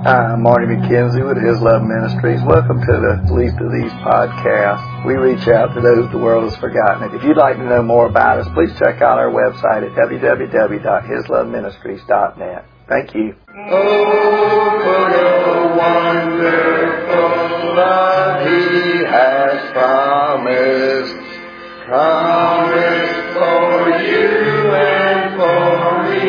Hi, I'm Marty McKenzie with His Love Ministries. Welcome to the Least of These podcasts. We reach out to those the world has forgotten. If you'd like to know more about us, please check out our website at www.hisloveministries.net. Thank you. Oh, what a wonderful love He has promised for you and for me.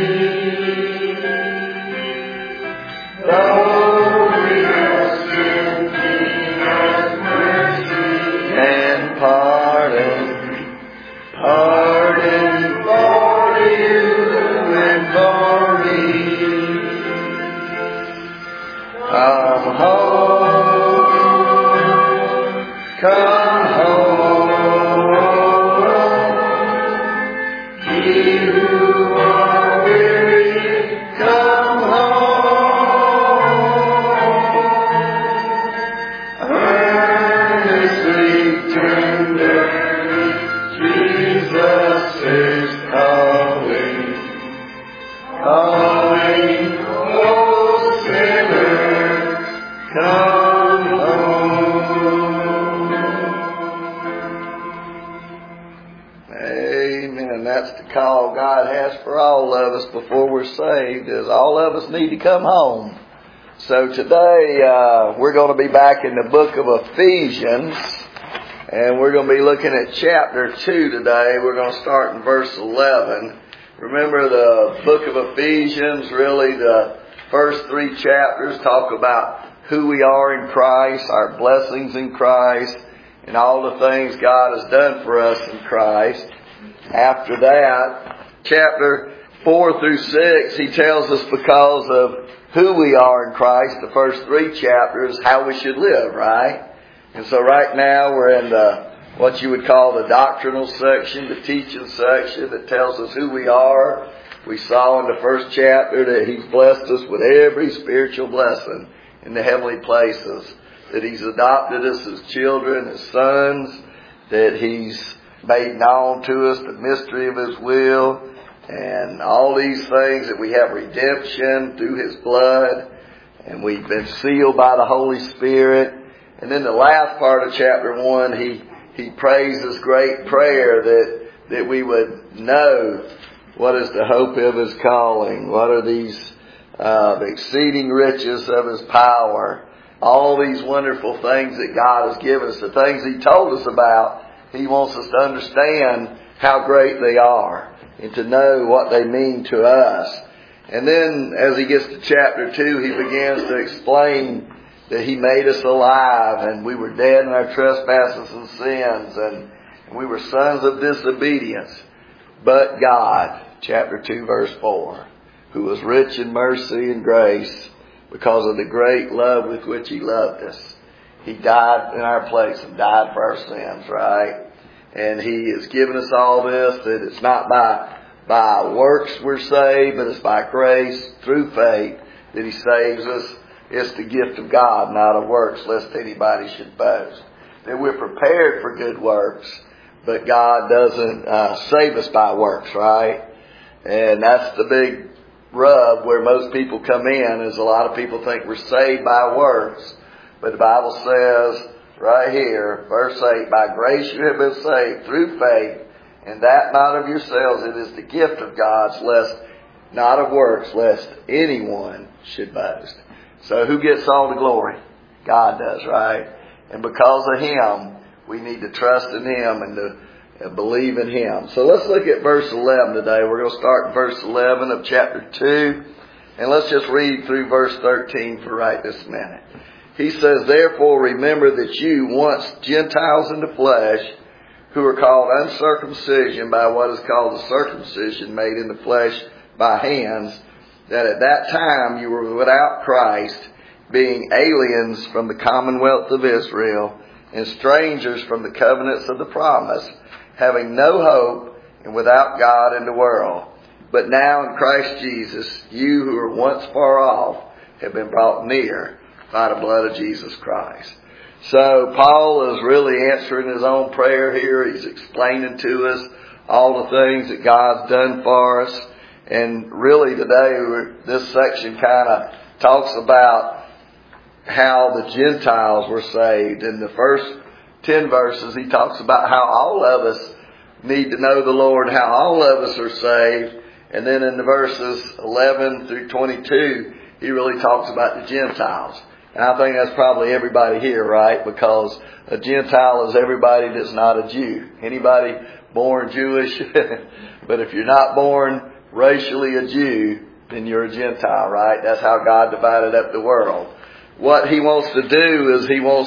Though we have sinned, He has mercy and pardon for you and for me. Come home, come home, ye who are weary, come home, earnestly, tenderly, Jesus is calling, oh sinner, come home. Amen. That's the call God has for all of us before we're saved, is all of us need to come home. So today we're going to be back in the book of Ephesians, and we're going to be looking at chapter 2 today. We're going to start in verse 11. Remember, the book of Ephesians, really the first 3 chapters talk about who we are in Christ, our blessings in Christ, and all the things God has done for us in Christ. After that, chapter 4 through 6, he tells us because of who we are in Christ, the first 3 chapters, how we should live, right? And so right now we're in what you would call the doctrinal section, the teaching section that tells us who we are. We saw in the first chapter that He's blessed us with every spiritual blessing in the heavenly places, that He's adopted us as children, as sons, that He's made known to us the mystery of His will, and all these things, that we have redemption through His blood, and we've been sealed by the Holy Spirit. And then the last part of chapter 1, he prays this great prayer that we would know what is the hope of His calling, what are these the exceeding riches of His power, all these wonderful things that God has given us, the things He told us about. He wants us to understand how great they are and to know what they mean to us. And then as he gets to chapter 2, he begins to explain that He made us alive, and we were dead in our trespasses and sins, and we were sons of disobedience. But God, chapter 2, verse 4, who was rich in mercy and grace, because of the great love with which He loved us, He died in our place and died for our sins, right? And He has given us all this, that it's not by works we're saved, but it's by grace through faith that He saves us. It's the gift of God, not of works, lest anybody should boast. That we're prepared for good works, but God doesn't save us by works, right? And that's the big rub where most people come in, is a lot of people think we're saved by works. But the Bible says right here, verse 8, by grace you have been saved through faith, and that not of yourselves, it is the gift of God, not of works, lest anyone should boast. So who gets all the glory? God does, right? And because of Him, we need to trust in Him and to believe in Him. So let's look at verse 11 today. We're going to start in verse 11 of chapter 2. And let's just read through verse 13 for right this minute. He says, therefore remember that you, once Gentiles in the flesh, who are called uncircumcision by what is called the circumcision made in the flesh by hands, that at that time you were without Christ, being aliens from the commonwealth of Israel, and strangers from the covenants of the promise, having no hope and without God in the world. But now in Christ Jesus, you who were once far off have been brought near by the blood of Jesus Christ. So Paul is really answering his own prayer here. He's explaining to us all the things that God's done for us. And really today, this section kind of talks about how the Gentiles were saved. In the first 10 verses, he talks about how all of us need to know the Lord, how all of us are saved. And then in the verses 11 through 22, he really talks about the Gentiles. And I think that's probably everybody here, right? Because a Gentile is everybody that's not a Jew. Anybody born Jewish? But if you're not born racially a Jew, then you're a Gentile, right? That's how God divided up the world. What he wants to do is he wants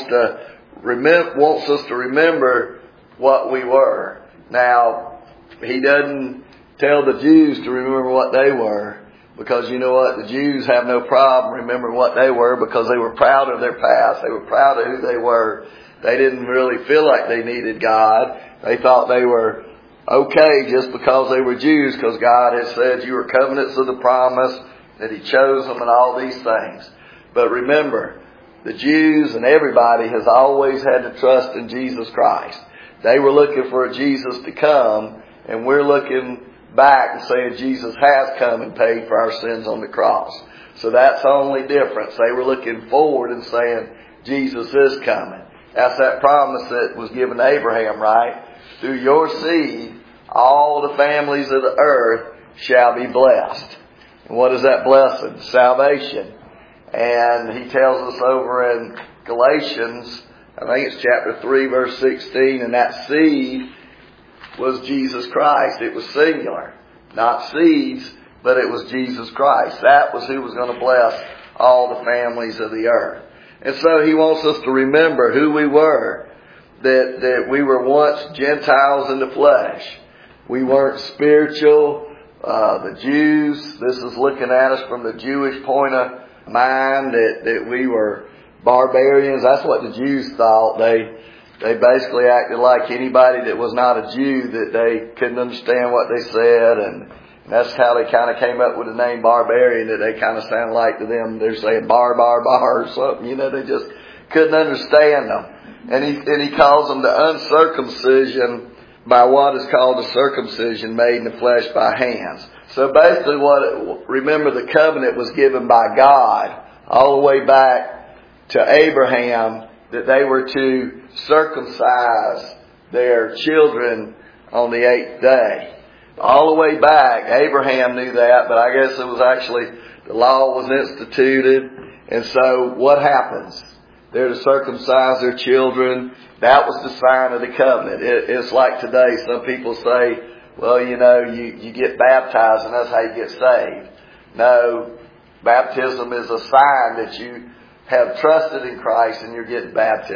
us to remember what we were. Now, he doesn't tell the Jews to remember what they were, because you know what? The Jews have no problem remembering what they were, because they were proud of their past. They were proud of who they were. They didn't really feel like they needed God. They thought they were okay just because they were Jews, because God had said you were covenants of the promise, that he chose them and all these things. But remember, the Jews and everybody has always had to trust in Jesus Christ. They were looking for a Jesus to come, and we're looking back and saying Jesus has come and paid for our sins on the cross. So that's the only difference. They were looking forward and saying Jesus is coming. That's that promise that was given to Abraham, right? Through your seed, all the families of the earth shall be blessed. And what is that blessing? Salvation. And he tells us over in Galatians, I think it's chapter 3, verse 16, and that seed was Jesus Christ. It was singular. Not seeds, but it was Jesus Christ. That was who was going to bless all the families of the earth. And so he wants us to remember who we were. That we were once Gentiles in the flesh. We weren't spiritual. The Jews, this is looking at us from the Jewish point of mind, that we were barbarians. That's what the Jews thought. They basically acted like anybody that was not a Jew, that they couldn't understand what they said, and that's how they kind of came up with the name barbarian, that they kind of sound like to them, they're saying bar or something. You know, they just couldn't understand them. And he calls them the uncircumcision by what is called the circumcision made in the flesh by hands. So basically remember the covenant was given by God all the way back to Abraham, that they were to circumcise their children on the 8th day. All the way back, Abraham knew that, but I guess it was actually, the law was instituted. And so what happens? They're to circumcise their children. That was the sign of the covenant. It's like today, some people say, well, you know, you get baptized and that's how you get saved. No, baptism is a sign that you have trusted in Christ and you're getting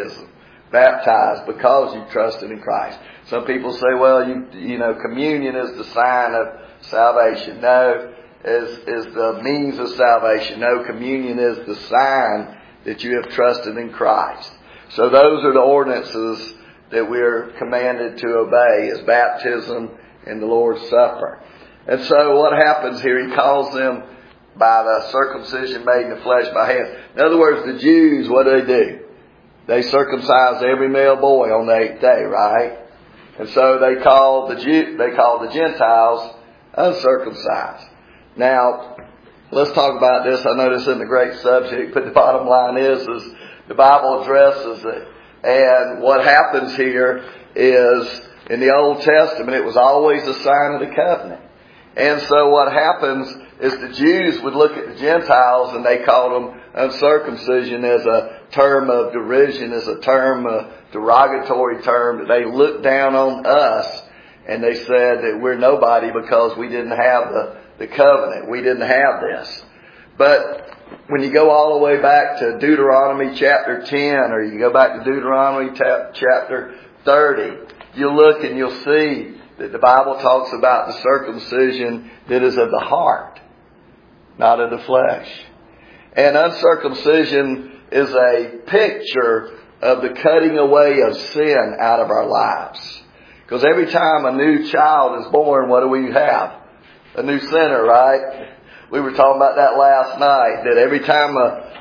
baptized because you trusted in Christ. Some people say, well, you know, communion is the sign of salvation. No, is the means of salvation. No, communion is the sign that you have trusted in Christ. So those are the ordinances that we're commanded to obey, is baptism and the Lord's Supper. And so what happens here, he calls them by the circumcision made in the flesh by hand. In other words, the Jews, what do? They circumcised every male boy on the 8th day, right? And so they called the Gentiles uncircumcised. Now, let's talk about this. I know this isn't a great subject, but the bottom line is the Bible addresses it. And what happens here is, in the Old Testament, it was always a sign of the covenant. And so what happens is the Jews would look at the Gentiles and they called them uncircumcision as a term of derision, as a term, a derogatory term, that they looked down on us and they said that we're nobody because we didn't have the covenant. We didn't have this. But when you go all the way back to Deuteronomy chapter 10, or you go back to Deuteronomy chapter 30, you'll look and you'll see that the Bible talks about the circumcision that is of the heart, not of the flesh. And uncircumcision is a picture of the cutting away of sin out of our lives. Because every time a new child is born, what do we have? A new sinner, right? We were talking about that last night, that every time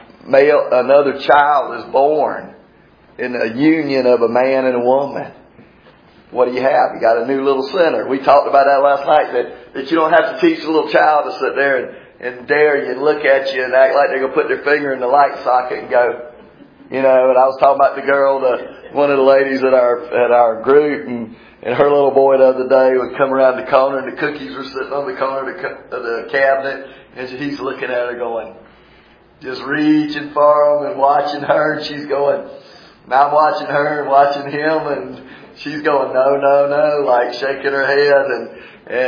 another child is born in a union of a man and a woman, what do you have? You got a new little sinner. We talked about that last night, that you don't have to teach a little child to sit there and dare you and look at you and act like they're going to put their finger in the light socket and go, you know. And I was talking about the girl, one of the ladies at our group, and her little boy the other day would come around the corner and the cookies were sitting on the corner of the cabinet, and he's looking at her going, just reaching for them and watching her, and she's going, and I'm watching her and watching him, and she's going, no, no, no, like shaking her head,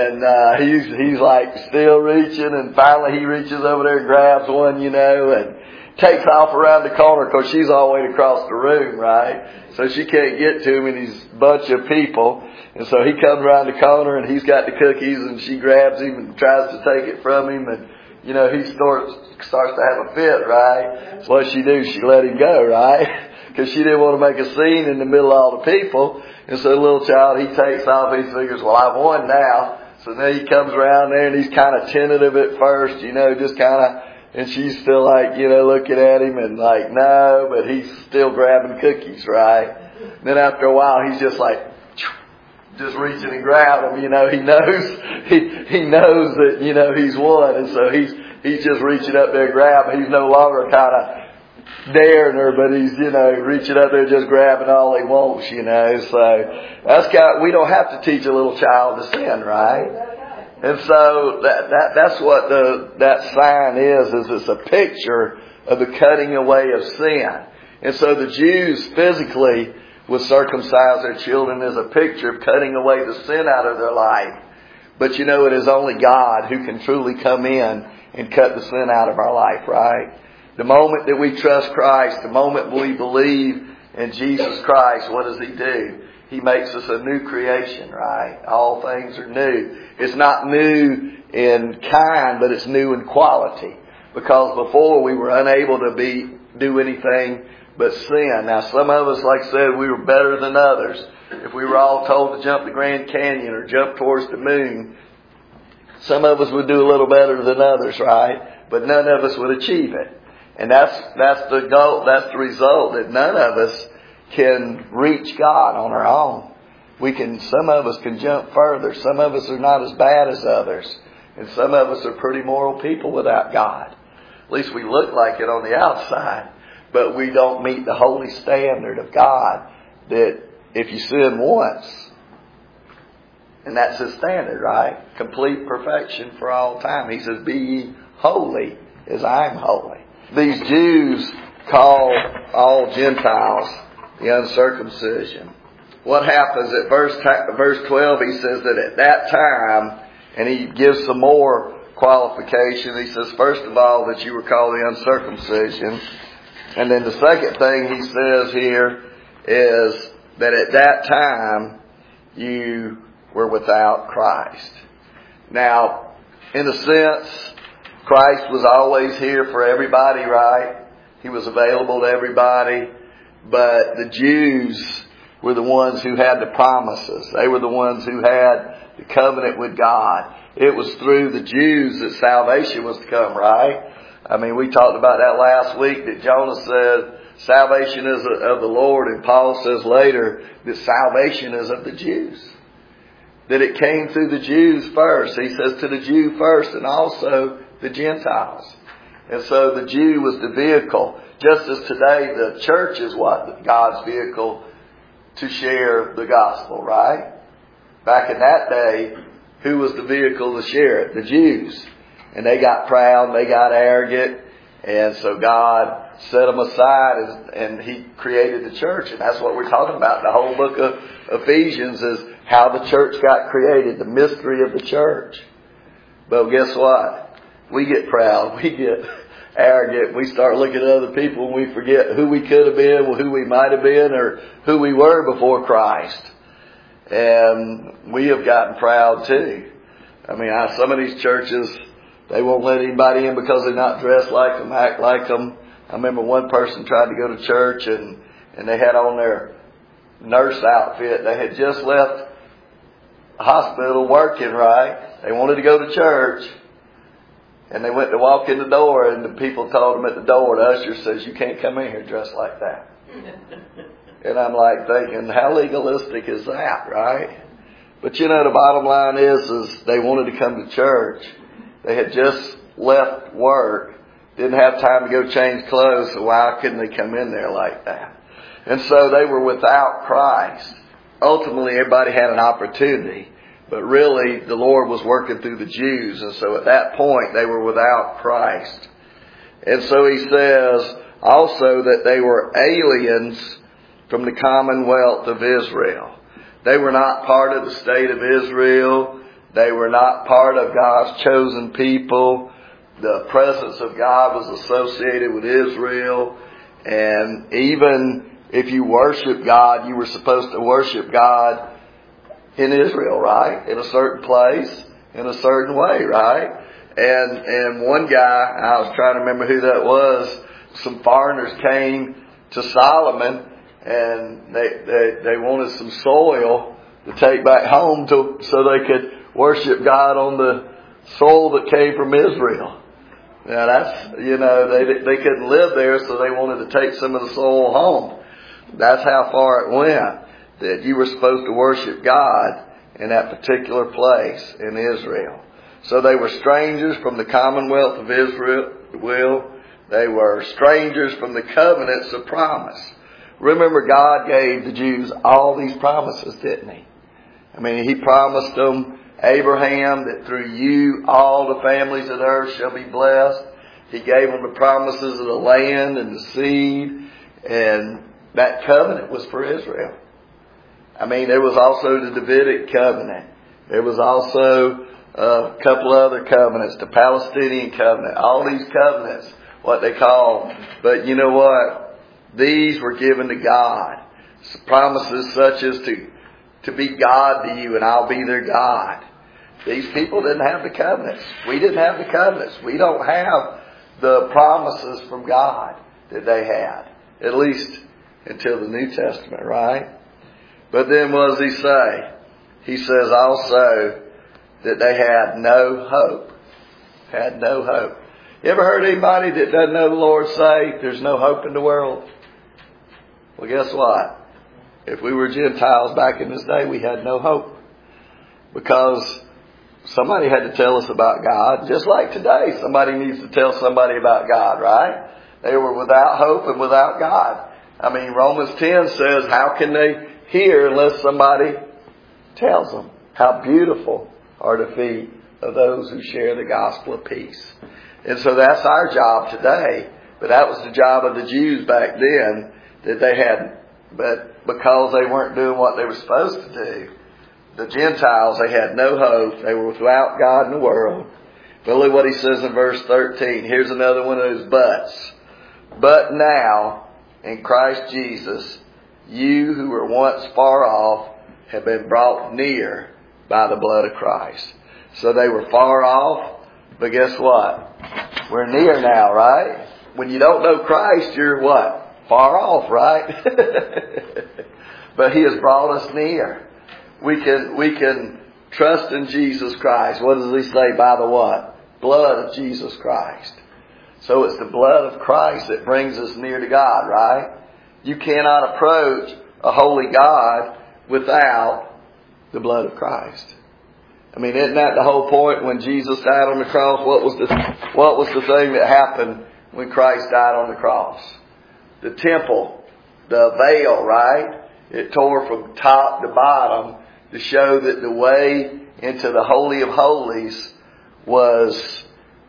and he's like still reaching, and finally he reaches over there and grabs one, you know, and takes off around the corner because she's all the way across the room, right? So she can't get to him and he's a bunch of people. And so he comes around the corner and he's got the cookies and she grabs him and tries to take it from him, and, you know, he starts to have a fit, right? So what she do? She let him go, right? Because she didn't want to make a scene in the middle of all the people. And so the little child, he takes off, he figures, well, I've won now. So then he comes around there and he's kind of tentative at first, you know, just kind of, and she's still like, you know, looking at him and like, no, but he's still grabbing cookies, right? And then after a while, he's just like, just reaching and grabbing them, you know. He knows that, you know, he's won. And so he's just reaching up there and grabbing. He's no longer kind of daring her, but he's, you know, reaching up there just grabbing all he wants, you know. So we don't have to teach a little child to sin, right? And so that's what that sign is it's a picture of the cutting away of sin. And so the Jews physically would circumcise their children as a picture of cutting away the sin out of their life. But you know, it is only God who can truly come in and cut the sin out of our life, right? The moment that we trust Christ, the moment we believe in Jesus Christ, what does He do? He makes us a new creation, right? All things are new. It's not new in kind, but it's new in quality. Because before we were unable to do anything but sin. Now some of us, like I said, we were better than others. If we were all told to jump the Grand Canyon or jump towards the moon, some of us would do a little better than others, right? But none of us would achieve it. And that's the goal, that's the result, that none of us can reach God on our own. Some of us can jump further. Some of us are not as bad as others. And some of us are pretty moral people without God. At least we look like it on the outside. But we don't meet the holy standard of God, that if you sin once, and that's His standard, right? Complete perfection for all time. He says, be ye holy as I am holy. These Jews call all Gentiles the uncircumcision. What happens at verse 12, he says that at that time, and he gives some more qualification. He says, first of all, that you were called the uncircumcision. And then the second thing he says here is that at that time, you were without Christ. Now, in a sense, Christ was always here for everybody, right? He was available to everybody. But the Jews were the ones who had the promises. They were the ones who had the covenant with God. It was through the Jews that salvation was to come, right? I mean, we talked about that last week, that Jonah said salvation is of the Lord, and Paul says later that salvation is of the Jews. That it came through the Jews first. He says to the Jew first, and also the Gentiles. And so the Jew was the vehicle. Just as today the church is what? God's vehicle to share the gospel, right? Back in that day, who was the vehicle to share it? The Jews. And they got proud, they got arrogant, and so God set them aside and He created the church. And that's what we're talking about. The whole book of Ephesians is how the church got created, the mystery of the church. But guess what? We get proud, we get arrogant, we start looking at other people and we forget who we could have been, who we might have been, or who we were before Christ. And we have gotten proud too. I mean, some of these churches, they won't let anybody in because they're not dressed like them, act like them. I remember one person tried to go to church and they had on their nurse outfit. They had just left the hospital working, right? They wanted to go to church. And they went to walk in the door, and the people told them at the door, the usher says, you can't come in here dressed like that. And I'm like thinking, how legalistic is that, right? But you know, the bottom line is they wanted to come to church. They had just left work, didn't have time to go change clothes, so why couldn't they come in there like that? And so they were without Christ. Ultimately, everybody had an opportunity, but really the Lord was working through the Jews, and so at that point they were without Christ. And so he says also that they were aliens from the commonwealth of Israel. They were not part of the state of Israel. They were not part of God's chosen people. The presence of God was associated with Israel. And even if you worship God, you were supposed to worship God in Israel, right? In a certain place, in a certain way, right? And one guy, I was trying to remember who that was, some foreigners came to Solomon and they wanted some soil to take back home so they could worship God on the soil that came from Israel. Now that's, they couldn't live there, so they wanted to take some of the soil home. That's how far it went, that you were supposed to worship God in that particular place in Israel. So they were strangers from the commonwealth of Israel. They were strangers from the covenants of promise. Remember, God gave the Jews all these promises, didn't He? I mean, He promised them, Abraham, that through you all the families of the earth shall be blessed. He gave them the promises of the land and the seed. And that covenant was for Israel. I mean, there was also the Davidic covenant. There was also a couple other covenants, the Palestinian covenant, all these covenants, what they call. But you know what? These were given to God. Promises such as to be God to you and I'll be their God. These people didn't have the covenants. We didn't have the covenants. We don't have the promises from God that they had. At least until the New Testament, right? But then what does he say? He says also that they had no hope. Had no hope. You ever heard anybody that doesn't know the Lord say there's no hope in the world? Well, guess what? If we were Gentiles back in this day, we had no hope. Because somebody had to tell us about God. Just like today, somebody needs to tell somebody about God, right? They were without hope and without God. I mean, Romans 10 says, how can they hear unless somebody tells them? How beautiful are the feet of those who share the gospel of peace. And so that's our job today. But that was the job of the Jews back then, that they had, but because they weren't doing what they were supposed to do, the Gentiles, they had no hope. They were without God in the world. But look what he says in verse 13. Here's another one of those buts. But now, in Christ Jesus, you who were once far off have been brought near by the blood of Christ. So they were far off, but guess what? We're near now, right? When you don't know Christ, you're what? Far off, right? But He has brought us near. We can trust in Jesus Christ. What does He say? By the what? Blood of Jesus Christ. So it's the blood of Christ that brings us near to God, right? You cannot approach a holy God without the blood of Christ. I mean, isn't that the whole point? When Jesus died on the cross, what was the thing that happened when Christ died on the cross? The temple, the veil, right? It tore from top to bottom to show that the way into the Holy of Holies was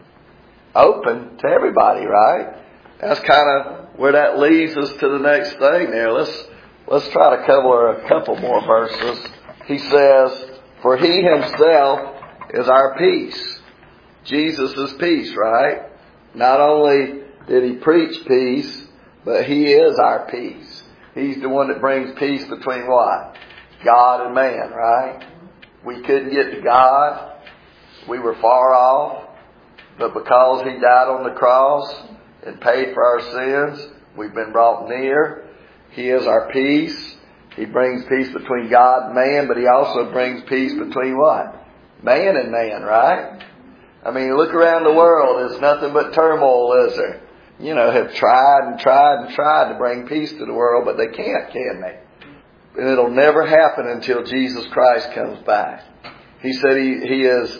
open to everybody, right? That's kind of where that leads us to the next thing there. Let's try to cover a couple more verses. He says, for He Himself is our peace. Jesus is peace, right? Not only did He preach peace, but He is our peace. He's the one that brings peace between what? God and man, right? We couldn't get to God. We were far off. But because He died on the cross and paid for our sins, we've been brought near. He is our peace. He brings peace between God and man, but He also brings peace between what? Man and man, right? I mean, look around the world. It's nothing but turmoil, is there? Have tried and tried and tried to bring peace to the world, but they can't, can they? And it'll never happen until Jesus Christ comes back. He said He is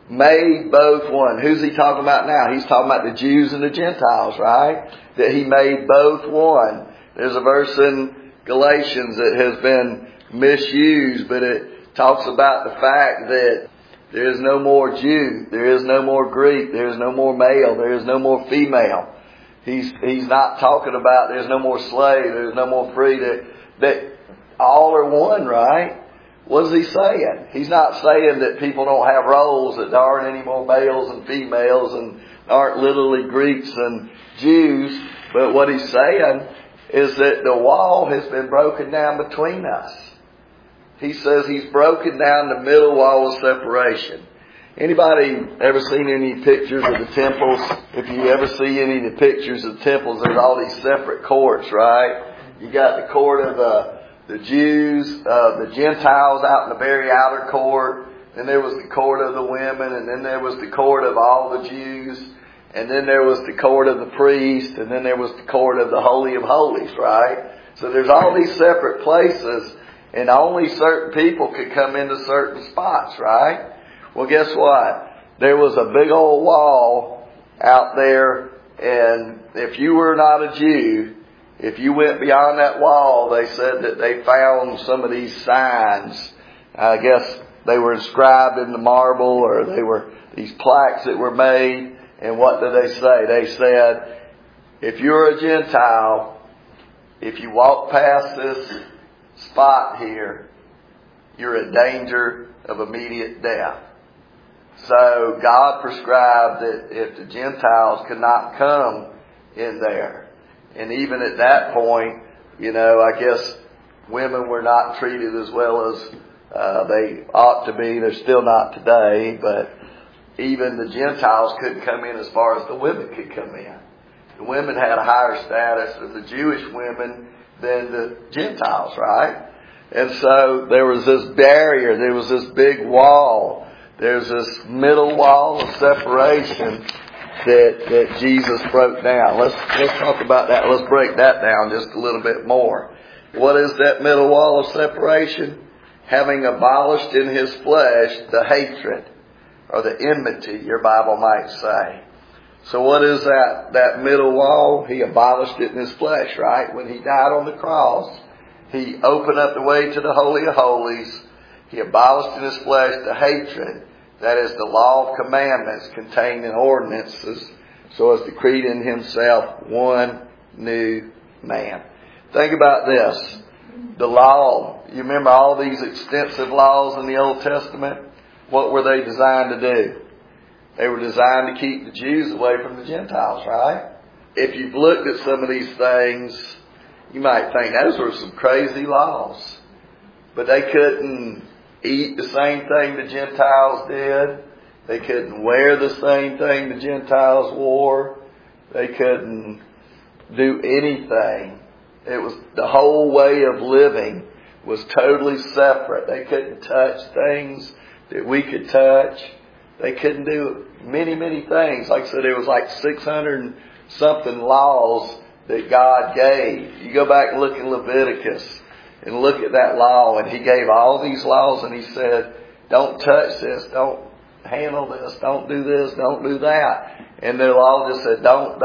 made both one. Who's he talking about now? He's talking about the Jews and the Gentiles, right? That he made both one. There's a verse in Galatians that has been misused, but it talks about the fact that there is no more Jew, there is no more Greek, there is no more male, there is no more female. He's not talking about there's no more slave, there's no more free, that all are one, right? What is he saying? He's not saying that people don't have roles, that there aren't any more males and females and aren't literally Greeks and Jews. But what he's saying is that the wall has been broken down between us. He says he's broken down the middle wall of separation. Anybody ever seen any pictures of the temples? If you ever see any of the pictures of the temples, there's all these separate courts, right? You got the court of the Jews, the Gentiles out in the very outer court. Then there was the court of the women, and then there was the court of all the Jews. And then there was the court of the priest, and then there was the court of the Holy of Holies, right? So there's all these separate places, and only certain people could come into certain spots, right? Well, guess what? There was a big old wall out there, and if you were not a Jew, if you went beyond that wall, they said that they found some of these signs. I guess they were inscribed in the marble, or they were these plaques that were made. And what did they say? They said, if you're a Gentile, if you walk past this spot here, you're in danger of immediate death. So God prescribed that if the Gentiles could not come in there, and even at that point, I guess women were not treated as well as they ought to be. They're still not today, but even the Gentiles couldn't come in as far as the women could come in. The women had a higher status of the Jewish women than the Gentiles, right? And so there was this barrier, there was this big wall, there's this middle wall of separation that Jesus broke down. Let's talk about that. Let's break that down just a little bit more. What is that middle wall of separation? Having abolished in his flesh the hatred, or the enmity, your Bible might say. So what is that middle wall? He abolished it in his flesh, right? When he died on the cross, he opened up the way to the Holy of Holies. He abolished in his flesh the hatred, that is the law of commandments contained in ordinances, so as to create in himself one new man. Think about this. The law, you remember all these extensive laws in the Old Testament? What were they designed to do? They were designed to keep the Jews away from the Gentiles, right? If you've looked at some of these things, you might think those were some crazy laws. But they couldn't eat the same thing the Gentiles did. They couldn't wear the same thing the Gentiles wore. They couldn't do anything. It was the whole way of living was totally separate. They couldn't touch things that we could touch. They couldn't do many, many things. Like I said, there was like 600 and something laws that God gave. You go back and look in Leviticus and look at that law, and he gave all these laws, and he said, don't touch this, don't handle this, don't do this, don't do that. And the law just said, don't.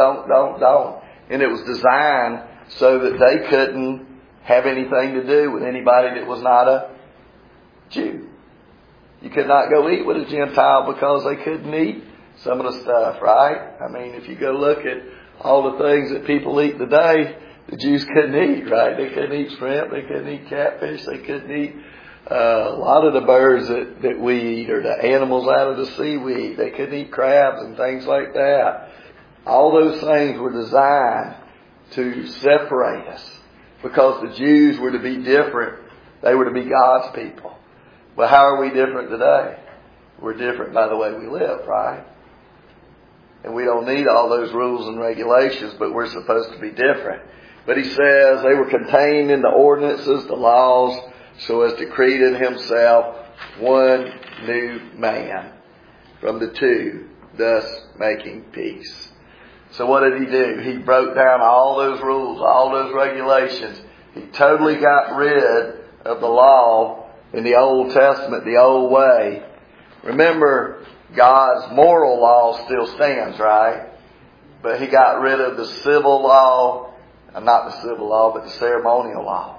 And it was designed so that they couldn't have anything to do with anybody that was not a Jew. You could not go eat with a Gentile because they couldn't eat some of the stuff, right? I mean, if you go look at all the things that people eat today, the Jews couldn't eat, right? They couldn't eat shrimp, they couldn't eat catfish, they couldn't eat a lot of the birds that we eat, or the animals out of the sea we eat. They couldn't eat crabs and things like that. All those things were designed to separate us, because the Jews were to be different. They were to be God's people. But how are we different today? We're different by the way we live, right? And we don't need all those rules and regulations, but we're supposed to be different. But he says they were contained in the ordinances, the laws, so as to create in himself one new man from the two, thus making peace. So what did he do? He broke down all those rules, all those regulations. He totally got rid of the law in the Old Testament, the old way. Remember, God's moral law still stands, right? But He got rid of the civil law, not the civil law, but the ceremonial law.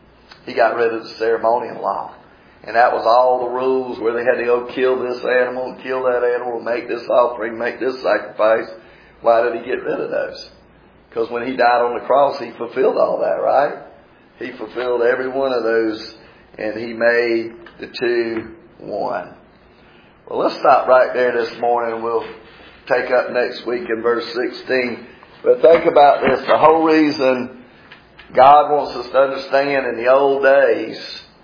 He got rid of the ceremonial law. And that was all the rules where they had to go kill this animal and kill that animal, make this offering, make this sacrifice. Why did He get rid of those? Because when He died on the cross, He fulfilled all that, right? He fulfilled every one of those, and He made the two one. Well, let's stop right there this morning. We'll take up next week in verse 16. But think about this. The whole reason God wants us to understand in the old days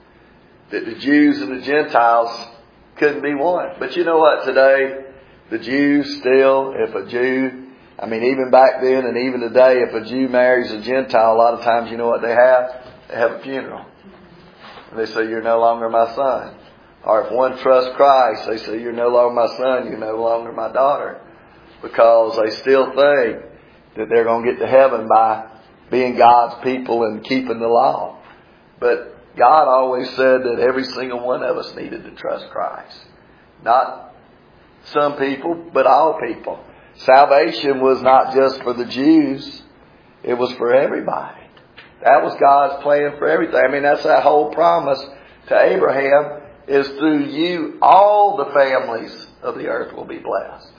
that the Jews and the Gentiles couldn't be one. But you know what? Today, the Jews still, if a Jew, even back then and even today, if a Jew marries a Gentile, a lot of times you know what they have? They have a funeral. And they say, you're no longer my son. Or if one trusts Christ, they say, you're no longer my son, you're no longer my daughter. Because they still think that they're going to get to heaven by being God's people and keeping the law. But God always said that every single one of us needed to trust Christ. Not some people, but all people. Salvation was not just for the Jews. It was for everybody. That was God's plan for everything. That's that whole promise to Abraham, is through you all the families of the earth will be blessed.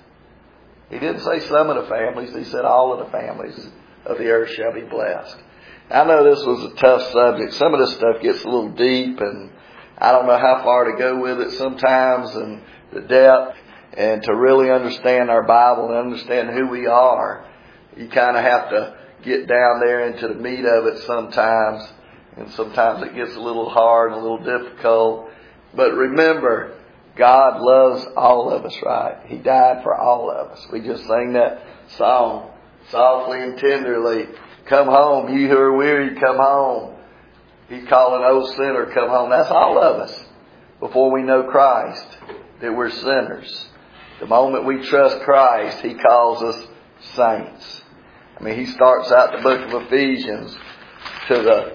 He didn't say some of the families. He said all of the families of the earth shall be blessed. I know this was a tough subject. Some of this stuff gets a little deep, and I don't know how far to go with it sometimes, and the depth. And to really understand our Bible and understand who we are, you kind of have to get down there into the meat of it sometimes. And sometimes it gets a little hard and a little difficult. But remember, God loves all of us, right? He died for all of us. We just sang that song, softly and tenderly. Come home, you who are weary, come home. He's calling, old sinner, come home. That's all of us. Before we know Christ, that we're sinners. The moment we trust Christ, He calls us saints. He starts out the book of Ephesians to the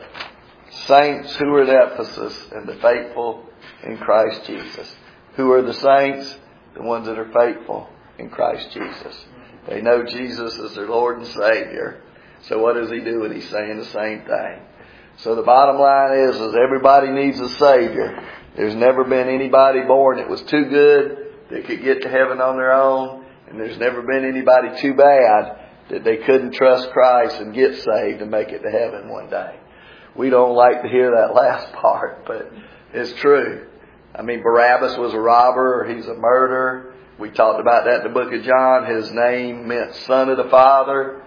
saints who are at Ephesus and the faithful in Christ Jesus. Who are the saints? The ones that are faithful in Christ Jesus. They know Jesus as their Lord and Savior. So what is He doing? He's saying the same thing. So the bottom line is everybody needs a Savior. There's never been anybody born that was too good that could get to heaven on their own. And there's never been anybody too bad that they couldn't trust Christ and get saved and make it to heaven one day. We don't like to hear that last part, but it's true. Barabbas was a robber, or he's a murderer. We talked about that in the book of John. His name meant son of the Father.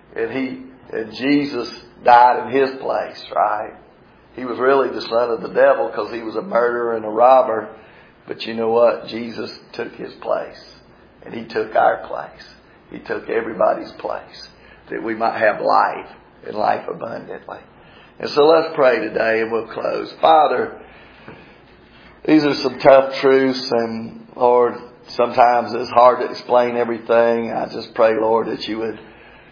And Jesus died in his place, right? He was really the son of the devil because he was a murderer and a robber. But you know what? Jesus took his place. And He took our place. He took everybody's place. That we might have life and life abundantly. And so let's pray today and we'll close. Father, these are some tough truths. And Lord, sometimes it's hard to explain everything. I just pray, Lord, that You would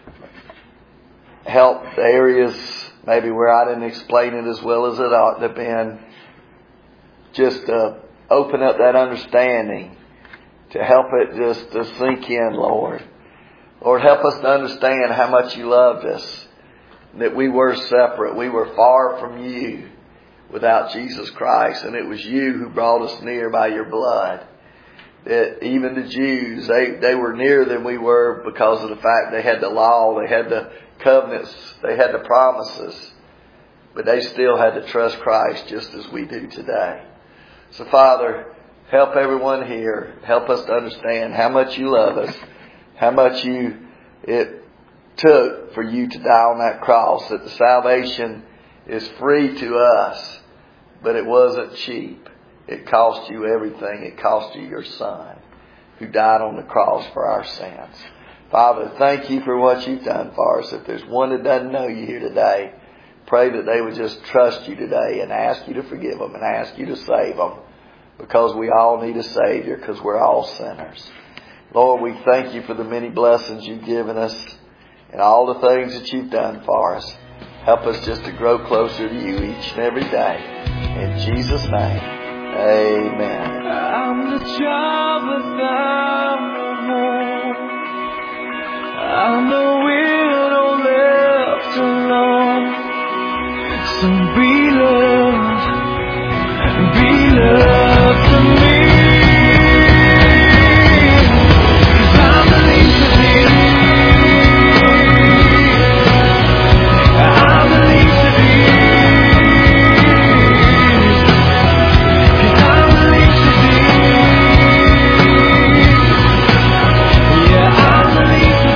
help the areas maybe where I didn't explain it as well as it ought to have been. Just open up that understanding to help it just to sink in, Lord. Lord, help us to understand how much You loved us. That we were separate. We were far from You without Jesus Christ. And it was You who brought us near by Your blood. That even the Jews, they were nearer than we were because of the fact they had the law, they had the covenants, they had the promises. But they still had to trust Christ just as we do today. So Father, help everyone here. Help us to understand how much You love us. How much it took for You to die on that cross. That the salvation is free to us. But it wasn't cheap. It cost You everything. It cost You Your Son, who died on the cross for our sins. Father, thank You for what You've done for us. If there's one that doesn't know You here today, pray that they would just trust You today and ask You to forgive them and ask You to save them. Because we all need a Savior, because we're all sinners. Lord, we thank You for the many blessings You've given us and all the things that You've done for us. Help us just to grow closer to You each and every day. In Jesus' name, amen. child without a home. I'm the widow left alone. So be love to me. 'Cause I'm the least of these. I'm the least of these. 'Cause I'm the least of these. Yeah, I'm the least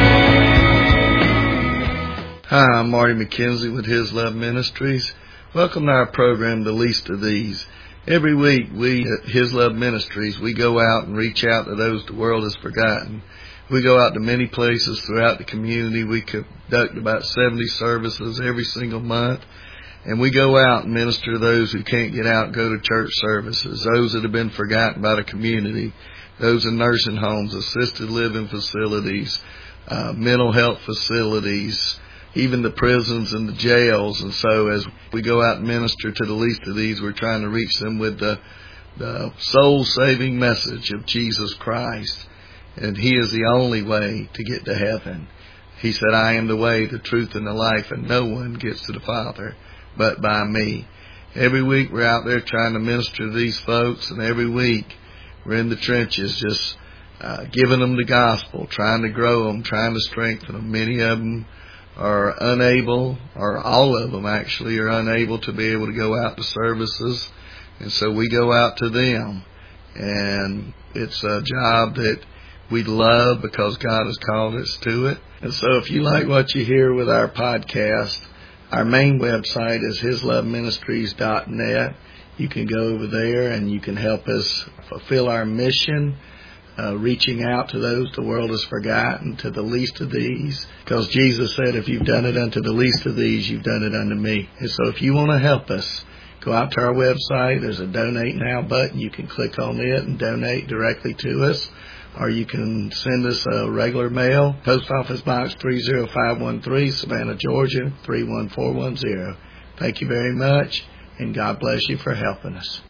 of these. Hi, I'm Marty McKenzie with His Love Ministries. Welcome to our program, The Least of These. Every week, we at His Love Ministries, we go out and reach out to those the world has forgotten. We go out to many places throughout the community. We conduct about 70 services every single month. And we go out and minister to those who can't get out and go to church services, those that have been forgotten by the community, those in nursing homes, assisted living facilities, mental health facilities, even the prisons and the jails. And so as we go out and minister to the least of these, we're trying to reach them with the soul-saving message of Jesus Christ. And He is the only way to get to heaven. He said, I am the way, the truth, and the life, and no one gets to the Father but by me. Every week we're out there trying to minister to these folks, and every week we're in the trenches just giving them the gospel, trying to grow them, trying to strengthen them. Many of them are unable, or all of them actually are unable to be able to go out to services. And so we go out to them. And it's a job that we love because God has called us to it. And so if you like what you hear with our podcast, our main website is hisloveministries.net. You can go over there and you can help us fulfill our mission, reaching out to those the world has forgotten, to the least of these. Because Jesus said, if you've done it unto the least of these, you've done it unto me. And so if you want to help us, go out to our website. There's a Donate Now button. You can click on it and donate directly to us. Or you can send us a regular mail, Post Office Box 30513, Savannah, Georgia, 31410. Thank you very much, and God bless you for helping us.